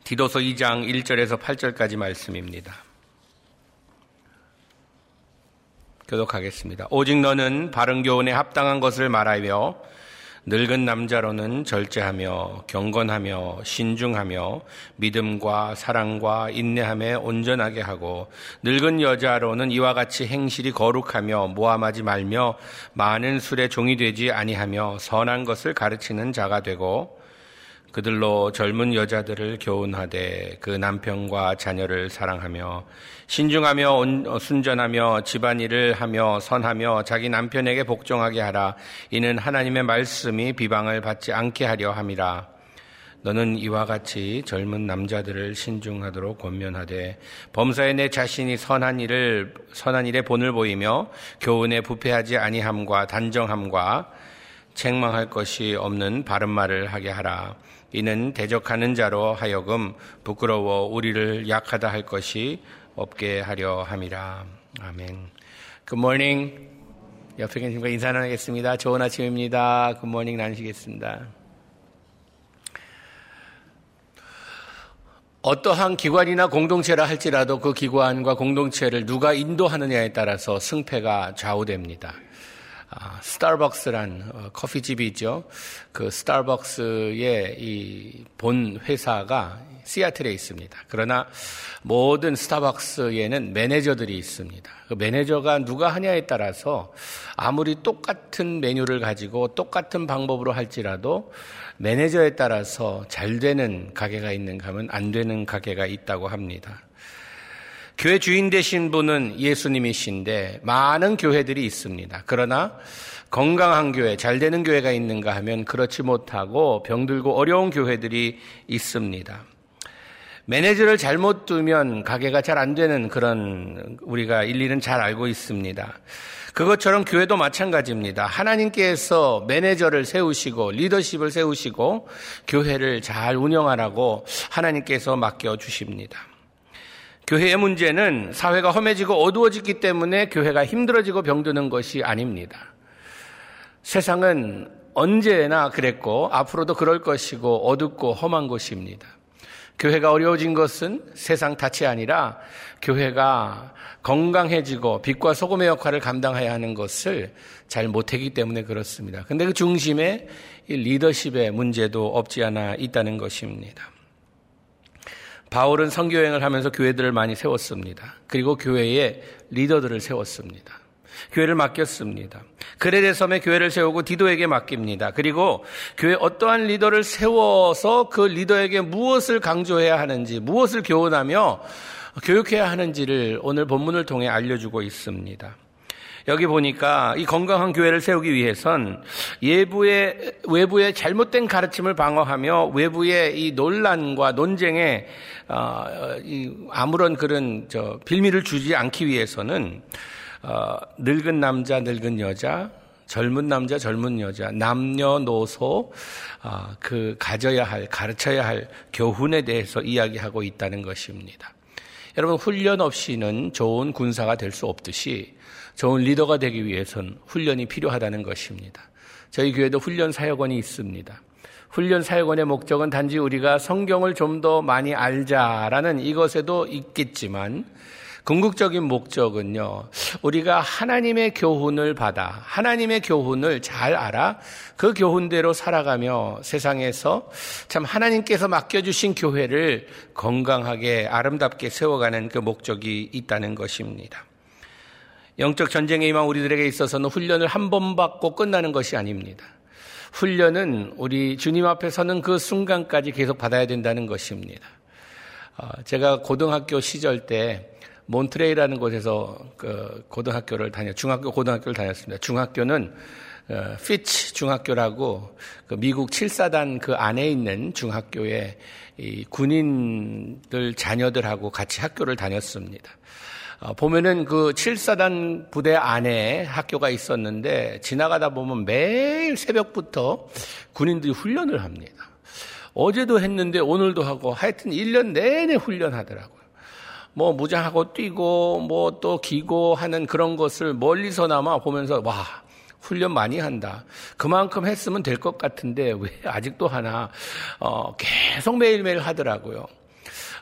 디도서 2장 1절에서 8절까지 말씀입니다. 교독하겠습니다. 오직 너는 바른 교훈에 합당한 것을 말하며 늙은 남자로는 절제하며 경건하며 신중하며 믿음과 사랑과 인내함에 온전하게 하고 늙은 여자로는 이와 같이 행실이 거룩하며 모함하지 말며 많은 술에 종이 되지 아니하며 선한 것을 가르치는 자가 되고 그들로 젊은 여자들을 교훈하되 그 남편과 자녀를 사랑하며 신중하며 순전하며 집안일을 하며 선하며 자기 남편에게 복종하게 하라. 이는 하나님의 말씀이 비방을 받지 않게 하려 함이라. 너는 이와 같이 젊은 남자들을 신중하도록 권면하되 범사에 내 자신이 선한 일에 본을 보이며 교훈에 부패하지 아니함과 단정함과 책망할 것이 없는 바른 말을 하게 하라. 이는 대적하는 자로 하여금 부끄러워 우리를 약하다 할 것이 없게 하려 함이라. 아멘. Good morning. 옆에 계신 분과 인사 나누겠습니다. 좋은 아침입니다. Good morning 나누시겠습니다. 어떠한 기관이나 공동체라 할지라도 그 기관과 공동체를 누가 인도하느냐에 따라서 승패가 좌우됩니다. 스타벅스란 커피집이 있죠. 그 스타벅스의 이 본 회사가 시애틀에 있습니다. 그러나 모든 스타벅스에는 매니저들이 있습니다. 그 매니저가 누가 하냐에 따라서 아무리 똑같은 메뉴를 가지고 똑같은 방법으로 할지라도 매니저에 따라서 잘 되는 가게가 있는가 하면 안 되는 가게가 있다고 합니다. 교회 주인 되신 분은 예수님이신데 많은 교회들이 있습니다. 그러나 건강한 교회, 잘 되는 교회가 있는가 하면 그렇지 못하고 병들고 어려운 교회들이 있습니다. 매니저를 잘못 두면 가게가 잘 안 되는 그런 우리가 일리는 잘 알고 있습니다. 그것처럼 교회도 마찬가지입니다. 하나님께서 매니저를 세우시고 리더십을 세우시고 교회를 잘 운영하라고 하나님께서 맡겨주십니다. 교회의 문제는 사회가 험해지고 어두워지기 때문에 교회가 힘들어지고 병드는 것이 아닙니다. 세상은 언제나 그랬고 앞으로도 그럴 것이고 어둡고 험한 것입니다. 교회가 어려워진 것은 세상 탓이 아니라 교회가 건강해지고 빛과 소금의 역할을 감당해야 하는 것을 잘 못하기 때문에 그렇습니다. 그런데 그 중심에 이 리더십의 문제도 없지 않아 있다는 것입니다. 바울은 선교여행을 하면서 교회들을 많이 세웠습니다. 그리고 교회에 리더들을 세웠습니다. 교회를 맡겼습니다. 그레데 섬에 교회를 세우고 디도에게 맡깁니다. 그리고 교회 어떠한 리더를 세워서 그 리더에게 무엇을 강조해야 하는지, 무엇을 교훈하며 교육해야 하는지를 오늘 본문을 통해 알려주고 있습니다. 여기 보니까 이 건강한 교회를 세우기 위해선 외부의 잘못된 가르침을 방어하며 외부의 이 논란과 논쟁에 아무런 그런 빌미를 주지 않기 위해서는 늙은 남자, 늙은 여자, 젊은 남자, 젊은 여자, 남녀노소 그 가르쳐야 할 교훈에 대해서 이야기하고 있다는 것입니다. 여러분, 훈련 없이는 좋은 군사가 될 수 없듯이 좋은 리더가 되기 위해서는 훈련이 필요하다는 것입니다. 저희 교회도 훈련 사역원이 있습니다. 훈련 사역원의 목적은 단지 우리가 성경을 좀 더 많이 알자라는 이것에도 있겠지만 궁극적인 목적은요, 우리가 하나님의 교훈을 받아 하나님의 교훈을 잘 알아 그 교훈대로 살아가며 세상에서 참 하나님께서 맡겨주신 교회를 건강하게 아름답게 세워가는 그 목적이 있다는 것입니다. 영적 전쟁의 희망 우리들에게 있어서는 훈련을 한 번 받고 끝나는 것이 아닙니다. 훈련은 우리 주님 앞에 서는 그 순간까지 계속 받아야 된다는 것입니다. 제가 고등학교 시절 때 몬트레이라는 곳에서 그 중학교 고등학교를 다녔습니다. 중학교는 피치 중학교라고 그 미국 7사단 그 안에 있는 중학교에 이 군인들 자녀들하고 같이 학교를 다녔습니다. 보면은 그 7사단 부대 안에 학교가 있었는데 지나가다 보면 매일 새벽부터 군인들이 훈련을 합니다. 어제도 했는데 오늘도 하고 하여튼 1년 내내 훈련하더라고요. 뭐 무장하고 뛰고 뭐 또 기고 하는 그런 것을 멀리서나마 보면서 와, 훈련 많이 한다. 그만큼 했으면 될 것 같은데 왜 아직도 하나 계속 매일매일 하더라고요.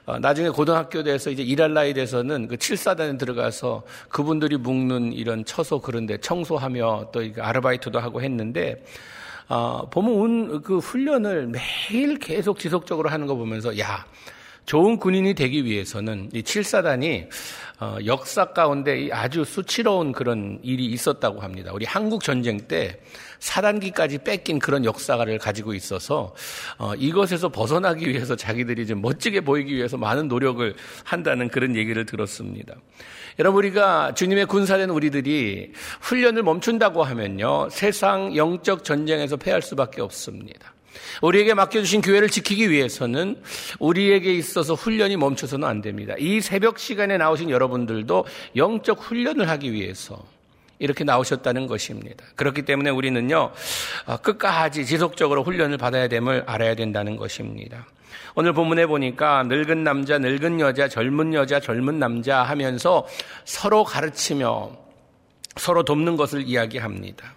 나중에 고등학교 돼서 이제 일할 나이 돼서는 그 칠사단에 들어가서 그분들이 묵는 이런 처소 그런데 청소하며 또 아르바이트도 하고 했는데, 보면 그 훈련을 매일 계속 지속적으로 하는 거 보면서, 좋은 군인이 되기 위해서는 이 칠사단이 역사 가운데 아주 수치로운 그런 일이 있었다고 합니다. 우리 한국 전쟁 때 사단기까지 뺏긴 그런 역사를 가지고 있어서 이것에서 벗어나기 위해서 자기들이 좀 멋지게 보이기 위해서 많은 노력을 한다는 그런 얘기를 들었습니다. 여러분, 우리가 주님의 군사된 우리들이 훈련을 멈춘다고 하면요, 세상 영적 전쟁에서 패할 수밖에 없습니다. 우리에게 맡겨주신 교회를 지키기 위해서는 우리에게 있어서 훈련이 멈춰서는 안 됩니다. 이 새벽 시간에 나오신 여러분들도 영적 훈련을 하기 위해서 이렇게 나오셨다는 것입니다. 그렇기 때문에 우리는요, 끝까지 지속적으로 훈련을 받아야 됨을 알아야 된다는 것입니다. 오늘 본문에 보니까 늙은 남자, 늙은 여자, 젊은 남자 하면서 서로 가르치며 서로 돕는 것을 이야기합니다.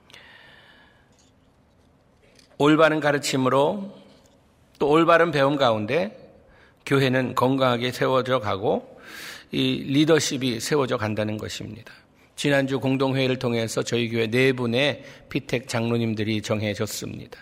올바른 가르침으로 또 올바른 배움 가운데 교회는 건강하게 세워져 가고 이 리더십이 세워져 간다는 것입니다. 지난주 공동회의를 통해서 저희 교회 4분의 피택 장로님들이 정해졌습니다.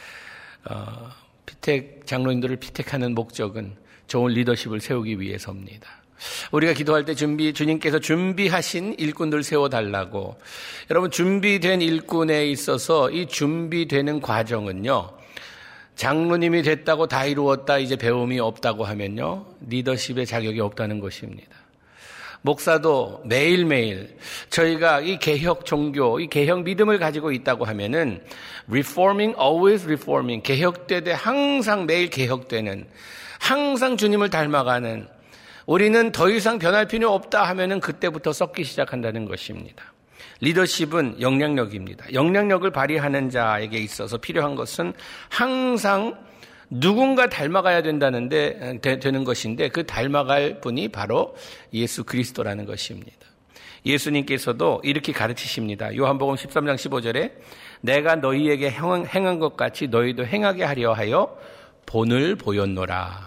피택 장로님들을 피택하는 목적은 좋은 리더십을 세우기 위해서입니다. 우리가 기도할 때 주님께서 준비하신 일꾼들 세워달라고. 여러분, 준비된 일꾼에 있어서 이 준비되는 과정은요, 장로님이 됐다고 다 이루었다, 이제 배움이 없다고 하면요, 리더십의 자격이 없다는 것입니다. 목사도 매일매일 저희가 이 개혁 종교, 이 개혁 믿음을 가지고 있다고 하면은 reforming, always reforming, 개혁되되 항상 매일 개혁되는, 항상 주님을 닮아가는, 우리는 더 이상 변할 필요 없다 하면은 그때부터 썩기 시작한다는 것입니다. 리더십은 영향력입니다. 영향력을 발휘하는 자에게 있어서 필요한 것은 항상 누군가 닮아가야 되는 것인데 그 닮아갈 분이 바로 예수 그리스도라는 것입니다. 예수님께서도 이렇게 가르치십니다. 요한복음 13장 15절에 내가 너희에게 행한 것 같이 너희도 행하게 하려 하여 본을 보였노라.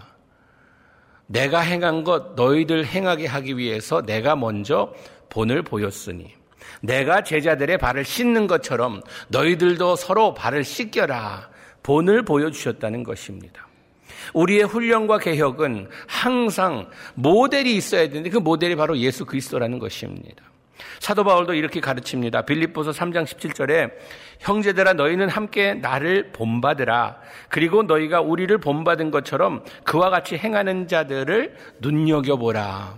내가 행한 것 너희들 행하게 하기 위해서 내가 먼저 본을 보였으니 내가 제자들의 발을 씻는 것처럼 너희들도 서로 발을 씻겨라. 본을 보여주셨다는 것입니다. 우리의 훈련과 개혁은 항상 모델이 있어야 되는데 그 모델이 바로 예수 그리스도라는 것입니다. 사도 바울도 이렇게 가르칩니다. 빌립보서 3장 17절에 형제들아 너희는 함께 나를 본받으라. 그리고 너희가 우리를 본받은 것처럼 그와 같이 행하는 자들을 눈여겨보라.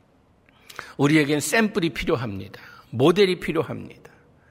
우리에겐 샘플이 필요합니다. 모델이 필요합니다.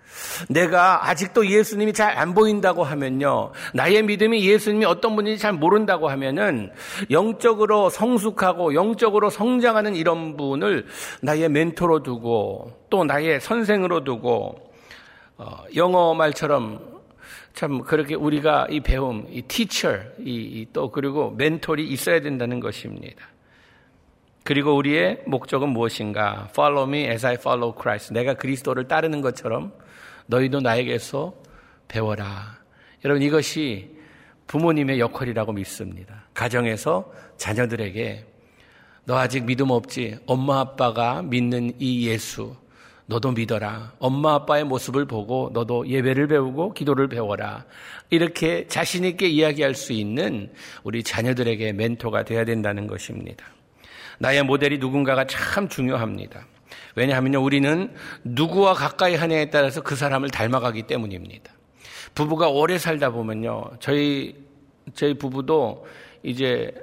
내가 아직도 예수님이 잘 안 보인다고 하면요, 나의 믿음이 예수님이 어떤 분인지 잘 모른다고 하면은 영적으로 성숙하고 영적으로 성장하는 이런 분을 나의 멘토로 두고 또 나의 선생으로 두고 영어 말처럼 참 그렇게 우리가 이 배움, 이 teacher, 또 그리고 멘토리 있어야 된다는 것입니다. 그리고 우리의 목적은 무엇인가? Follow me as I follow Christ. 내가 그리스도를 따르는 것처럼 너희도 나에게서 배워라. 여러분, 이것이 부모님의 역할이라고 믿습니다. 가정에서 자녀들에게 너 아직 믿음 없지? 엄마 아빠가 믿는 이 예수 너도 믿어라. 엄마 아빠의 모습을 보고 너도 예배를 배우고 기도를 배워라. 이렇게 자신 있게 이야기할 수 있는 우리 자녀들에게 멘토가 되어야 된다는 것입니다. 나의 모델이 누군가가 참 중요합니다. 왜냐하면요, 우리는 누구와 가까이 하냐에 따라서 그 사람을 닮아가기 때문입니다. 부부가 오래 살다 보면요, 저희 부부도 이제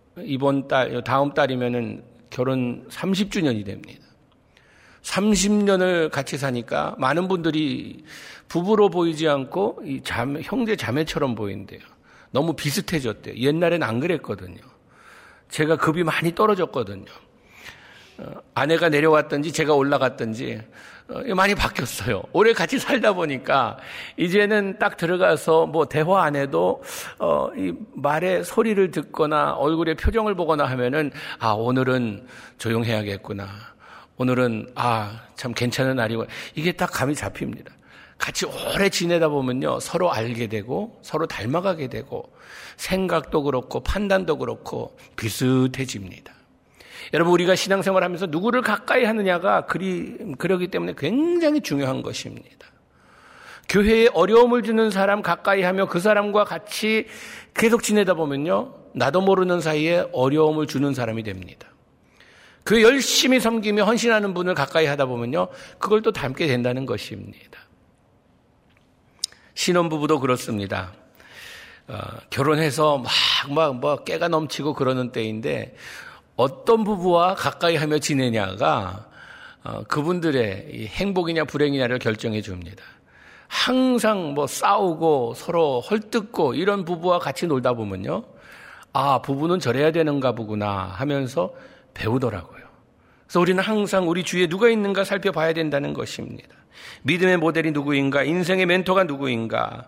다음 달이면은 결혼 30주년이 됩니다. 30년을 같이 사니까 많은 분들이 부부로 보이지 않고 형제 자매처럼 보인대요. 너무 비슷해졌대요. 옛날엔 안 그랬거든요. 제가 급이 많이 떨어졌거든요. 아내가 내려왔든지 제가 올라갔든지 많이 바뀌었어요. 오래 같이 살다 보니까 이제는 딱 들어가서 뭐 대화 안 해도 이 말의 소리를 듣거나 얼굴의 표정을 보거나 하면은 오늘은 조용해야겠구나. 오늘은 참 괜찮은 날이고 이게 딱 감이 잡힙니다. 같이 오래 지내다 보면요, 서로 알게 되고 서로 닮아가게 되고 생각도 그렇고 판단도 그렇고 비슷해집니다. 여러분, 우리가 신앙생활하면서 누구를 가까이 하느냐가 그러기 때문에 굉장히 중요한 것입니다. 교회에 어려움을 주는 사람 가까이 하며 그 사람과 같이 계속 지내다 보면요, 나도 모르는 사이에 어려움을 주는 사람이 됩니다. 교회 열심히 섬기며 헌신하는 분을 가까이 하다 보면요, 그걸 또 닮게 된다는 것입니다. 신혼부부도 그렇습니다. 결혼해서 막 깨가 넘치고 그러는 때인데 어떤 부부와 가까이 하며 지내냐가 그분들의 이 행복이냐 불행이냐를 결정해 줍니다. 항상 싸우고 서로 헐뜯고 이런 부부와 같이 놀다 보면요, 아, 부부는 저래야 되는가 보구나 하면서 배우더라고요. 그래서 우리는 항상 우리 주위에 누가 있는가 살펴봐야 된다는 것입니다. 믿음의 모델이 누구인가, 인생의 멘토가 누구인가.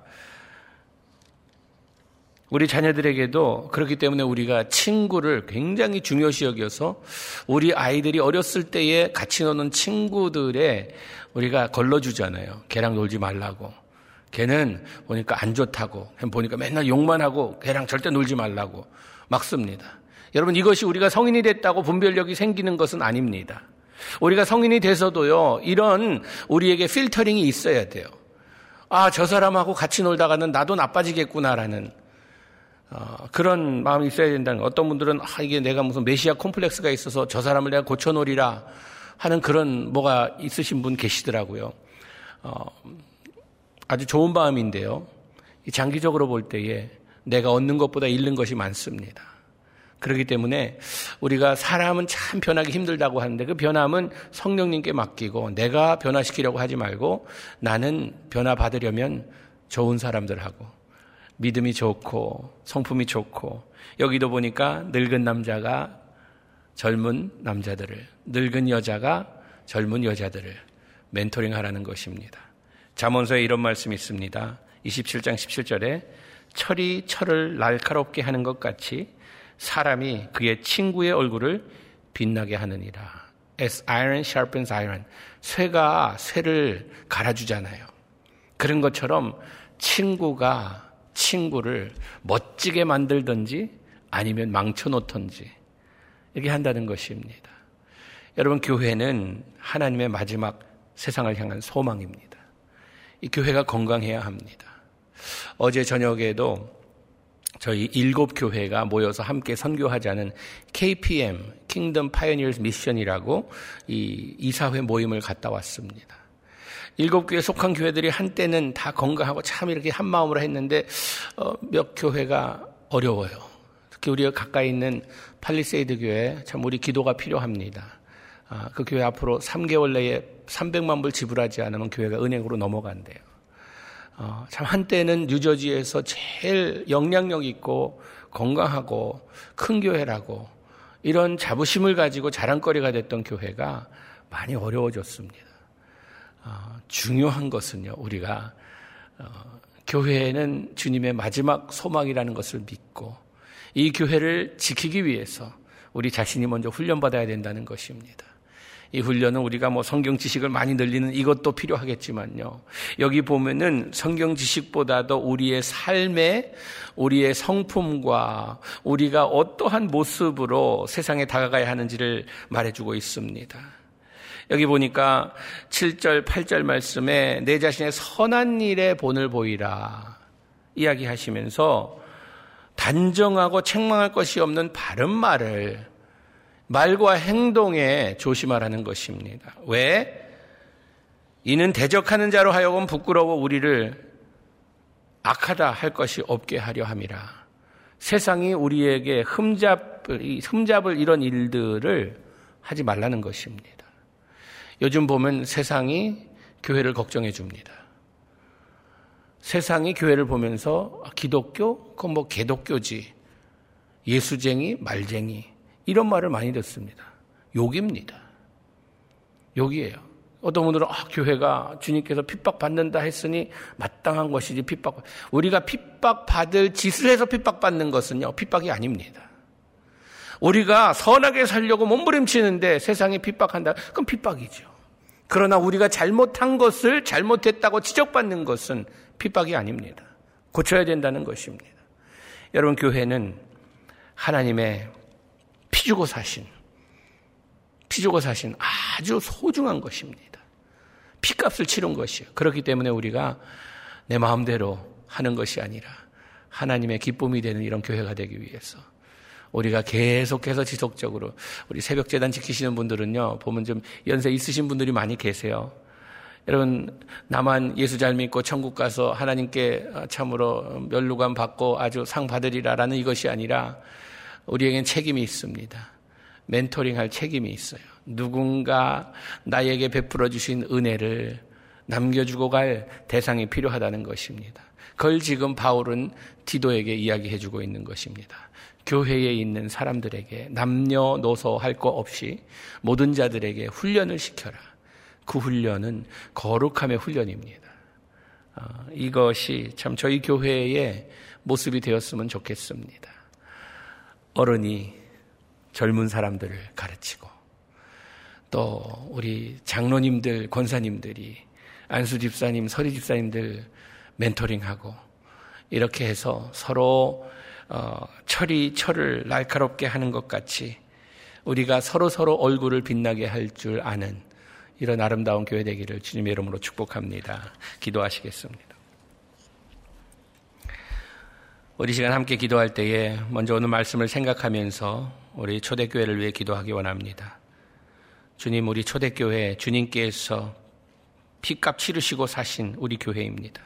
우리 자녀들에게도 그렇기 때문에 우리가 친구를 굉장히 중요시 여겨서 우리 아이들이 어렸을 때에 같이 노는 친구들에 우리가 걸러주잖아요. 걔랑 놀지 말라고. 걔는 보니까 안 좋다고. 보니까 맨날 욕만 하고 걔랑 절대 놀지 말라고 막습니다. 여러분, 이것이 우리가 성인이 됐다고 분별력이 생기는 것은 아닙니다. 우리가 성인이 돼서도요, 이런 우리에게 필터링이 있어야 돼요. 아, 저 사람하고 같이 놀다가는 나도 나빠지겠구나라는 그런 마음이 있어야 된다는 거예요. 어떤 분들은 이게 내가 무슨 메시아 콤플렉스가 있어서 저 사람을 내가 고쳐놓으리라 하는 그런 뭐가 있으신 분 계시더라고요. 아주 좋은 마음인데요, 장기적으로 볼 때에 내가 얻는 것보다 잃는 것이 많습니다. 그렇기 때문에 우리가 사람은 참 변하기 힘들다고 하는데 그 변함은 성령님께 맡기고 내가 변화시키려고 하지 말고 나는 변화받으려면 좋은 사람들하고 믿음이 좋고 성품이 좋고, 여기도 보니까 늙은 남자가 젊은 남자들을, 늙은 여자가 젊은 여자들을 멘토링하라는 것입니다. 잠언서에 이런 말씀이 있습니다. 27장 17절에 철이 철을 날카롭게 하는 것 같이 사람이 그의 친구의 얼굴을 빛나게 하느니라. As iron sharpens iron. 쇠가 쇠를 갈아주잖아요. 그런 것처럼 친구가 친구를 멋지게 만들든지 아니면 망쳐놓든지 이렇게 한다는 것입니다. 여러분, 교회는 하나님의 마지막 세상을 향한 소망입니다. 이 교회가 건강해야 합니다. 어제 저녁에도 저희 7교회가 모여서 함께 선교하자는 KPM, Kingdom Pioneers Mission이라고 이 이사회 모임을 갔다 왔습니다. 7교회에 속한 교회들이 한때는 다 건강하고 참 이렇게 한 마음으로 했는데 몇 교회가 어려워요. 특히 우리가 가까이 있는 팔리세이드 교회, 참 우리 기도가 필요합니다. 그 교회 앞으로 3개월 내에 300만 불 지불하지 않으면 교회가 은행으로 넘어간대요. 참 한때는 뉴저지에서 제일 영향력 있고 건강하고 큰 교회라고 이런 자부심을 가지고 자랑거리가 됐던 교회가 많이 어려워졌습니다. 중요한 것은요, 우리가 교회는 주님의 마지막 소망이라는 것을 믿고 이 교회를 지키기 위해서 우리 자신이 먼저 훈련받아야 된다는 것입니다. 이 훈련은 우리가 성경 지식을 많이 늘리는 이것도 필요하겠지만요, 여기 보면은 성경 지식보다도 우리의 삶에, 우리의 성품과 우리가 어떠한 모습으로 세상에 다가가야 하는지를 말해주고 있습니다. 여기 보니까 7절, 8절 말씀에 내 자신의 선한 일에 본을 보이라 이야기하시면서 단정하고 책망할 것이 없는 바른 말과 행동에 조심하라는 것입니다. 왜? 이는 대적하는 자로 하여금 부끄러워 우리를 악하다 할 것이 없게 하려 함이라. 세상이 우리에게 흠잡을 이런 일들을 하지 말라는 것입니다. 요즘 보면 세상이 교회를 걱정해 줍니다. 세상이 교회를 보면서 기독교? 그건 개독교지. 예수쟁이, 말쟁이. 이런 말을 많이 듣습니다. 욕입니다. 욕이에요. 어떤 분들은 교회가 주님께서 핍박받는다 했으니 마땅한 것이지 우리가 핍박받을 짓을 해서 핍박받는 것은요, 핍박이 아닙니다. 우리가 선하게 살려고 몸부림치는데 세상이 핍박한다. 그럼 핍박이죠. 그러나 우리가 잘못한 것을 잘못했다고 지적받는 것은 핍박이 아닙니다. 고쳐야 된다는 것입니다. 여러분, 교회는 하나님의 피 주고 사신 아주 소중한 것입니다. 피값을 치른 것이에요. 그렇기 때문에 우리가 내 마음대로 하는 것이 아니라 하나님의 기쁨이 되는 이런 교회가 되기 위해서 우리가 계속해서 지속적으로, 우리 새벽재단 지키시는 분들은요, 보면 좀 연세 있으신 분들이 많이 계세요. 여러분, 나만 예수 잘 믿고 천국 가서 하나님께 참으로 멸루관 받고 아주 상 받으리라라는 이것이 아니라 우리에겐 책임이 있습니다. 멘토링할 책임이 있어요. 누군가 나에게 베풀어 주신 은혜를 남겨주고 갈 대상이 필요하다는 것입니다. 그걸 지금 바울은 디도에게 이야기해 주고 있는 것입니다. 교회에 있는 사람들에게 남녀노소 할 것 없이 모든 자들에게 훈련을 시켜라. 그 훈련은 거룩함의 훈련입니다. 이것이 참 저희 교회의 모습이 되었으면 좋겠습니다. 어른이 젊은 사람들을 가르치고 또 우리 장로님들, 권사님들이 안수 집사님, 서리 집사님들 멘토링하고 이렇게 해서 서로 철이 철을 날카롭게 하는 것 같이 우리가 서로 얼굴을 빛나게 할 줄 아는 이런 아름다운 교회 되기를 주님의 이름으로 축복합니다. 기도하시겠습니다. 우리 시간 함께 기도할 때에 먼저 오늘 말씀을 생각하면서 우리 초대교회를 위해 기도하기 원합니다. 주님, 우리 초대교회 주님께서 피값 치르시고 사신 우리 교회입니다.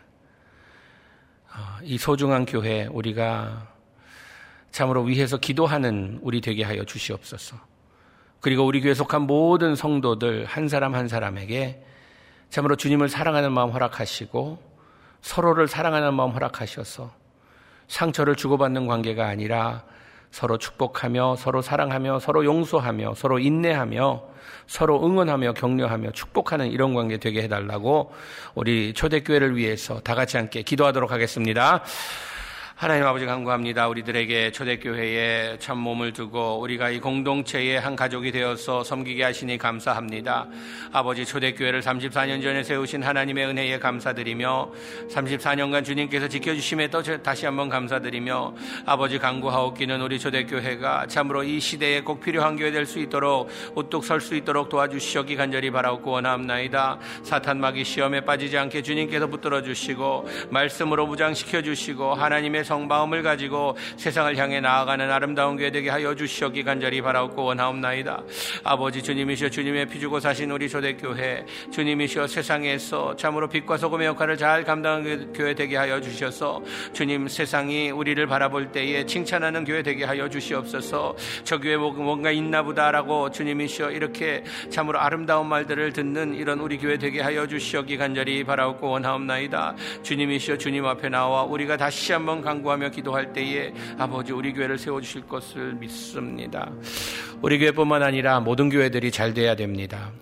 이 소중한 교회 우리가 참으로 위해서 기도하는 우리 되게 하여 주시옵소서. 그리고 우리 교회에 속한 모든 성도들 한 사람 한 사람에게 참으로 주님을 사랑하는 마음 허락하시고 서로를 사랑하는 마음 허락하셔서 상처를 주고받는 관계가 아니라 서로 축복하며 서로 사랑하며 서로 용서하며 서로 인내하며 서로 응원하며 격려하며 축복하는 이런 관계 되게 해달라고 우리 초대교회를 위해서 다 같이 함께 기도하도록 하겠습니다. 하나님 아버지, 간구합니다. 우리들에게 초대교회에 참 몸을 두고 우리가 이 공동체의 한 가족이 되어서 섬기게 하시니 감사합니다. 아버지, 초대교회를 34년 전에 세우신 하나님의 은혜에 감사드리며 34년간 주님께서 지켜주심에 또 다시 한번 감사드리며 아버지, 간구하옵기는 우리 초대교회가 참으로 이 시대에 꼭 필요한 교회 될 수 있도록 우뚝 설 수 있도록 도와주시옵기 간절히 바라옵고 원하옵나이다. 사탄 마귀 시험에 빠지지 않게 주님께서 붙들어 주시고 말씀으로 무장시켜 주시고 하나님의 성마음을 가지고 세상을 향해 나아가는 아름다운 교회 되게 하여 주시옵기 간절히 바라옵고 원하옵나이다. 아버지, 주님이시여 주님의 피 주고 사신 우리 초대교회, 주님이시여 세상에서 참으로 빛과 소금의 역할을 잘 감당하는 교회 되게 하여 주셔서 주님, 세상이 우리를 바라볼 때에 칭찬하는 교회 되게 하여 주시옵소서. 저 교회 뭔가 있나 보다라고 주님이시여 이렇게 참으로 아름다운 말들을 듣는 이런 우리 교회 되게 하여 주시옵기 간절히 바라옵고 원하옵나이다. 주님이시여 주님 앞에 나와 우리가 다시 한번 간구하며 기도할 때에 아버지, 우리 교회를 세워주실 것을 믿습니다. 우리 교회뿐만 아니라 모든 교회들이 잘 돼야 됩니다.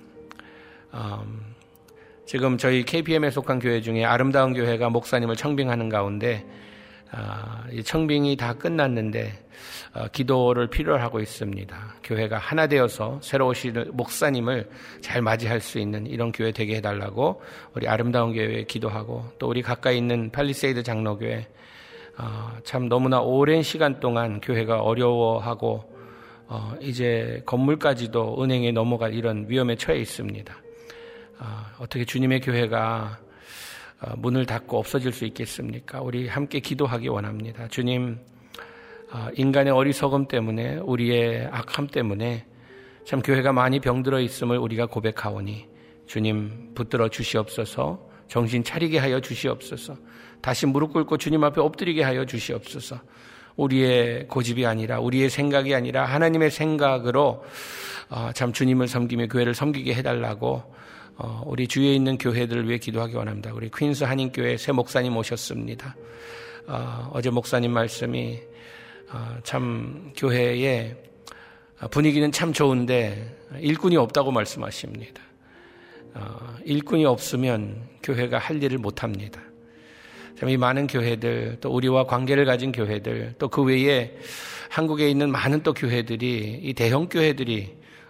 지금 저희 KPM에 속한 교회 중에 아름다운 교회가 목사님을 청빙하는 가운데 이 청빙이 다 끝났는데 기도를 필요로 하고 있습니다. 교회가 하나 되어서 새로 오실 목사님을 잘 맞이할 수 있는 이런 교회 되게 해달라고 우리 아름다운 교회에 기도하고, 또 우리 가까이 있는 팔리세이드 장로교회 참 너무나 오랜 시간 동안 교회가 어려워하고 이제 건물까지도 은행에 넘어갈 이런 위험에 처해 있습니다. 어떻게 주님의 교회가 문을 닫고 없어질 수 있겠습니까? 우리 함께 기도하기 원합니다. 주님, 인간의 어리석음 때문에, 우리의 악함 때문에 참 교회가 많이 병들어 있음을 우리가 고백하오니 주님, 붙들어 주시옵소서. 정신 차리게 하여 주시옵소서. 다시 무릎 꿇고 주님 앞에 엎드리게 하여 주시옵소서. 우리의 고집이 아니라, 우리의 생각이 아니라 하나님의 생각으로 참 주님을 섬기며 교회를 섬기게 해달라고 우리 주위에 있는 교회들을 위해 기도하기 원합니다. 우리 퀸스 한인교회 새 목사님 오셨습니다. 어제 목사님 말씀이 참 교회의 분위기는 참 좋은데 일꾼이 없다고 말씀하십니다. 일꾼이 없으면 교회가 할 일을 못합니다. 참 이 많은 교회들, 또 우리와 관계를 가진 교회들, 또 그 외에 한국에 있는 많은 또 교회들이, 이 대형 교회들이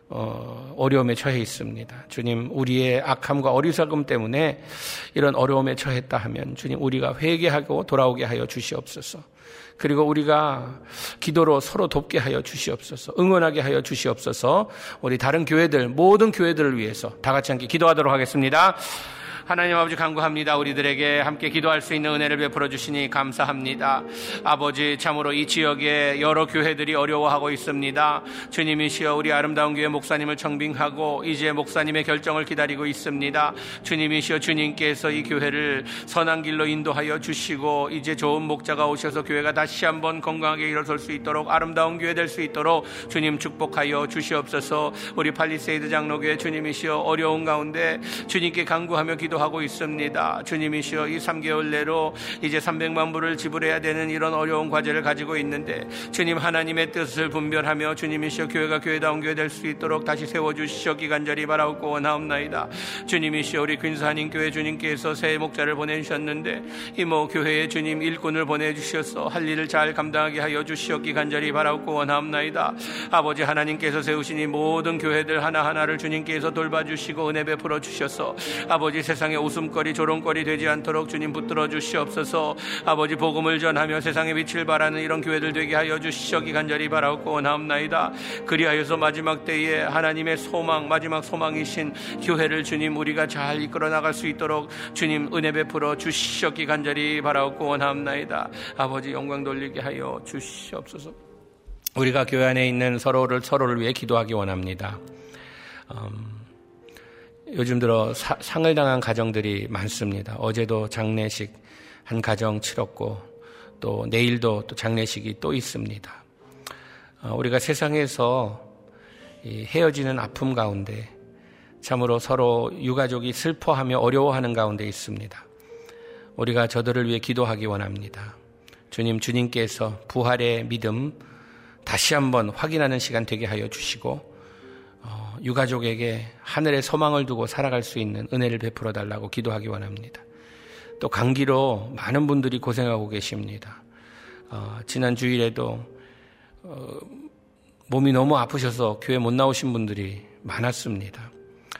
어려움에 처해 있습니다. 주님, 우리의 악함과 어리석음 때문에 이런 어려움에 처했다 하면 주님, 우리가 회개하고 돌아오게 하여 주시옵소서. 그리고 우리가 기도로 서로 돕게 하여 주시옵소서. 응원하게 하여 주시옵소서. 우리 다른 교회들, 모든 교회들을 위해서 다 같이 함께 기도하도록 하겠습니다. 하나님 아버지, 간구합니다. 우리들에게 함께 기도할 수 있는 은혜를 베풀어 주시니 감사합니다. 아버지, 참으로 이 지역에 여러 교회들이 어려워하고 있습니다. 주님이시여, 우리 아름다운 교회 목사님을 청빙하고 이제 목사님의 결정을 기다리고 있습니다. 주님이시여, 주님께서 이 교회를 선한 길로 인도하여 주시고 이제 좋은 목자가 오셔서 교회가 다시 한번 건강하게 일어설 수 있도록, 아름다운 교회 될 수 있도록 주님 축복하여 주시옵소서. 우리 팔리세이드 장로교회 주님이시여, 어려운 가운데 주님께 간구하며 기도하고 있습니다. 주님이시여, 이 3개월 내로 이제 300만 불을 지불해야 되는 이런 어려운 과제를 가지고 있는데 주님, 하나님의 뜻을 분별하며 주님이시여, 교회가 교회다운 교회 될 수 있도록 다시 세워주시옵기 간절히 바라옵고 원하옵나이다. 주님이시여, 우리 근사님 교회 주님께서 새 목자를 보내주셨는데 이모 교회에 주님 일꾼을 보내주셔서 할 일을 잘 감당하게 하여 주시옵기 간절히 바라옵고 원하옵나이다. 아버지 하나님께서 세우신 이 모든 교회들 하나하나를 주님께서 돌봐주시고 은혜 베풀어 주셔서 아버지 세상에 웃음거리 조롱거리 되지 않도록 주님 붙들어 주시옵소서. 아버지, 복음을 전하며 세상에 빛을 발하는 이런 교회들 되게 하여 주시옵기 간절히 바라옵고 원하옵나이다. 그리하여서 마지막 때에 하나님의 소망, 마지막 소망이신 교회를 주님 우리가 잘 이끌어 나갈 수 있도록 주님 은혜 베풀어 주시옵기 간절히 바라옵고 원하옵나이다. 아버지, 영광 돌리게 하여 주시옵소서. 우리가 교회 안에 있는 서로를 위해 기도하기 원합니다. 요즘 들어 상을 당한 가정들이 많습니다. 어제도 장례식 한 가정 치렀고 또 내일도 또 장례식이 또 있습니다. 우리가 세상에서 헤어지는 아픔 가운데 참으로 서로 유가족이 슬퍼하며 어려워하는 가운데 있습니다. 우리가 저들을 위해 기도하기 원합니다. 주님께서 부활의 믿음 다시 한번 확인하는 시간 되게 하여 주시고 유가족에게 하늘의 소망을 두고 살아갈 수 있는 은혜를 베풀어 달라고 기도하기 원합니다. 또 감기로 많은 분들이 고생하고 계십니다. 지난 주일에도 몸이 너무 아프셔서 교회 못 나오신 분들이 많았습니다.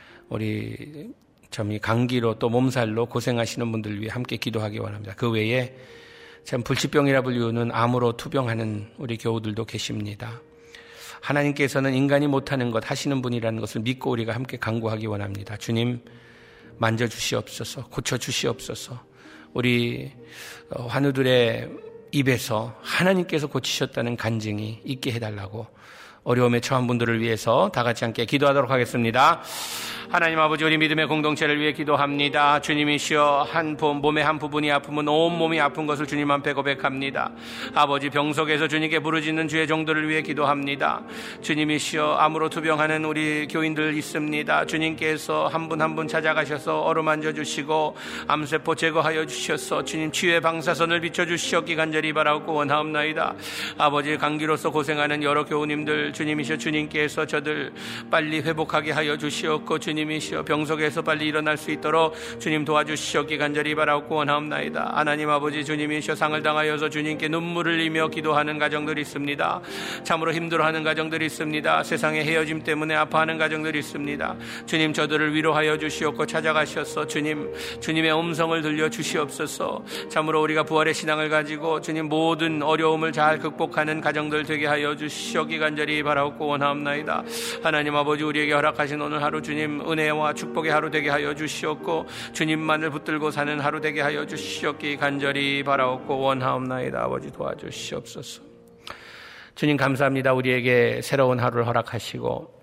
우리 감기로 또 몸살로 고생하시는 분들 위해 함께 기도하기 원합니다. 그 외에 참 불치병이라 불리우는 암으로 투병하는 우리 교우들도 계십니다. 하나님께서는 인간이 못하는 것 하시는 분이라는 것을 믿고 우리가 함께 간구하기 원합니다. 주님, 만져주시옵소서, 고쳐주시옵소서. 우리 환우들의 입에서 하나님께서 고치셨다는 간증이 있게 해달라고 어려움에 처한 분들을 위해서 다 같이 함께 기도하도록 하겠습니다. 하나님 아버지, 우리 믿음의 공동체를 위해 기도합니다. 주님이시여, 몸의 한 부분이 아프면 온 몸이 아픈 것을 주님 앞에 고백합니다. 아버지, 병석에서 주님께 부르짖는 주의 종들을 위해 기도합니다. 주님이시여, 암으로 투병하는 우리 교인들 있습니다. 주님께서 한 분 한 분 찾아가셔서 어루만져 주시고 암세포 제거하여 주셔서 주님 치유의 방사선을 비춰주시옵기 간절히 바라옵고 원하옵나이다. 아버지, 감기로서 고생하는 여러 교우님들 주님이시여, 주님께서 저들 빨리 회복하게 하여 주시옵고 주님이시여, 병석에서 빨리 일어날 수 있도록 주님 도와주시옵기 간절히 바라옵고 원하옵나이다. 하나님 아버지, 주님이시여, 상을 당하여서 주님께 눈물을 흘리며 기도하는 가정들이 있습니다. 참으로 힘들어하는 가정들이 있습니다. 세상의 헤어짐 때문에 아파하는 가정들이 있습니다. 주님, 저들을 위로하여 주시옵고 찾아가셔서 주님의 음성을 들려 주시옵소서. 참으로 우리가 부활의 신앙을 가지고 주님 모든 어려움을 잘 극복하는 가정들 되게 하여 주시옵기 간절히 바라옵고 원하옵나이다. 하나님 아버지, 우리에게 허락하신 오늘 하루 주님 은혜와 축복의 하루 되게 하여 주시옵고 주님만을 붙들고 사는 하루 되게 하여 주시옵기 간절히 바라옵고 원하옵나이다. 아버지, 도와주시옵소서. 주님, 감사합니다. 우리에게 새로운 하루를 허락하시고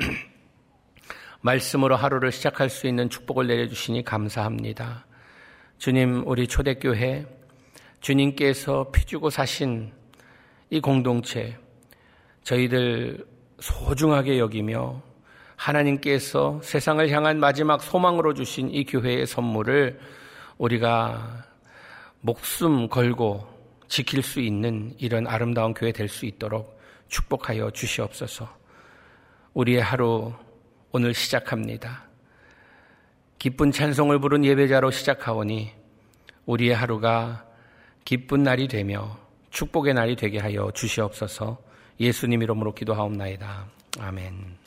말씀으로 하루를 시작할 수 있는 축복을 내려주시니 감사합니다. 주님, 우리 초대교회 주님께서 피주고 사신 이 공동체 저희들 소중하게 여기며 하나님께서 세상을 향한 마지막 소망으로 주신 이 교회의 선물을 우리가 목숨 걸고 지킬 수 있는 이런 아름다운 교회 될 수 있도록 축복하여 주시옵소서. 우리의 하루 오늘 시작합니다. 기쁜 찬송을 부른 예배자로 시작하오니 우리의 하루가 기쁜 날이 되며 축복의 날이 되게 하여 주시옵소서. 예수님 이름으로 기도하옵나이다. 아멘.